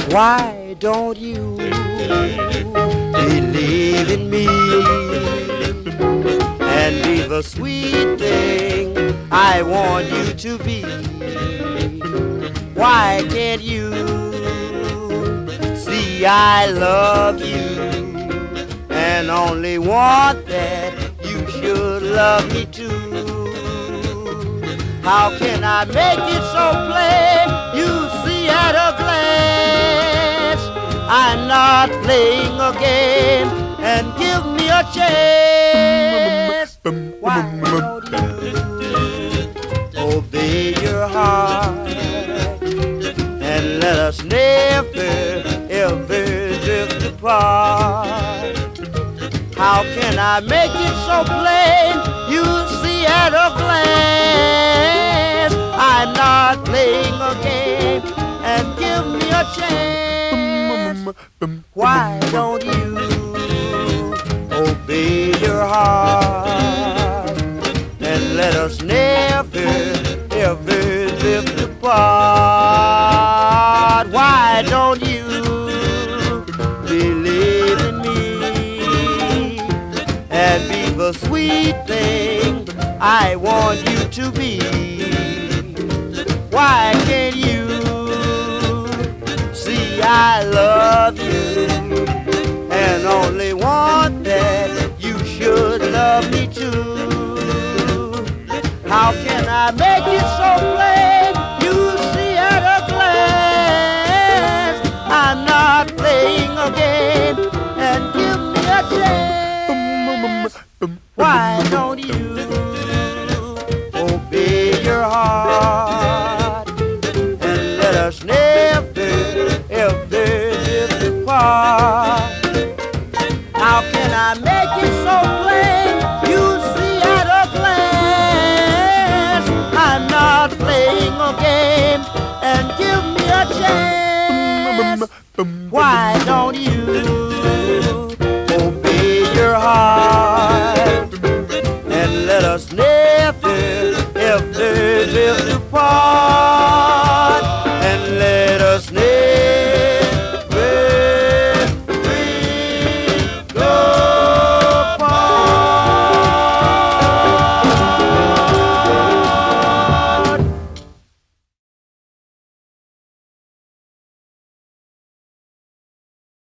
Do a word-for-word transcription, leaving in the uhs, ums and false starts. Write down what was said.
Why don't you believe in me and be the sweet thing I want you to be? Why can't you see I love you and only want that you should love me too? How can I make it so plain you see at a glance I'm not playing a game, and give me a chance? Why don't you obey your heart and let us never ever drift apart? How can I make it so plain you see at a glance I'm not playing a game, and give me a chance? Why don't you obey your heart and let us never ever drift apart? Why don't you believe in me and be the sweet thing I want you to be? Why can't you see I love you and only want that you should love me too? How can I make it so plain